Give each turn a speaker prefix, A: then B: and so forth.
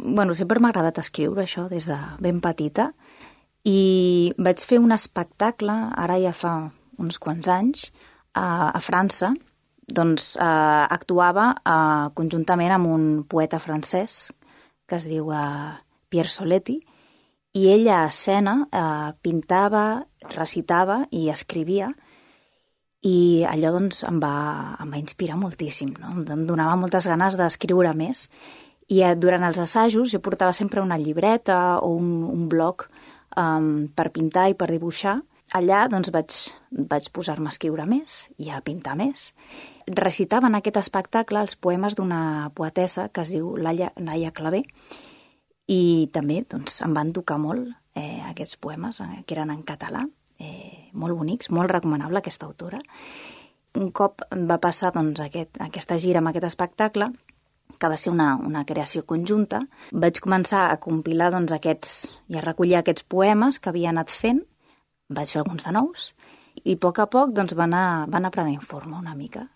A: sempre m'ha agradat escriure això des de ben petita i vaig fer un espectacle, ara ja fa uns quants anys, a França. Doncs actuava conjuntament amb un poeta francès que es diu Pierre Soletti, i ell a escena pintava, recitava i escrivia, i allò doncs em va inspirar moltíssim, no? Em donava moltes ganes d'escriure més. I durant els assajos jo portava sempre una llibreta o un bloc per pintar i per dibuixar. Allà doncs vaig posar-me a escriure més i a pintar més. Recitava en aquest espectacle els poemes d'una poetessa que es diu Laia Clavé, i també doncs, em van tocar molt aquests poemes, que eren en català, molt bonics, molt recomanable aquesta autora. Un cop va passar doncs, aquesta gira amb aquest espectacle, que va ser una creació conjunta, vaig començar a compilar doncs, i a recollir aquests poemes que havia anat fent, vaig fer alguns de nous, i a poc doncs, van anar prenent forma una mica.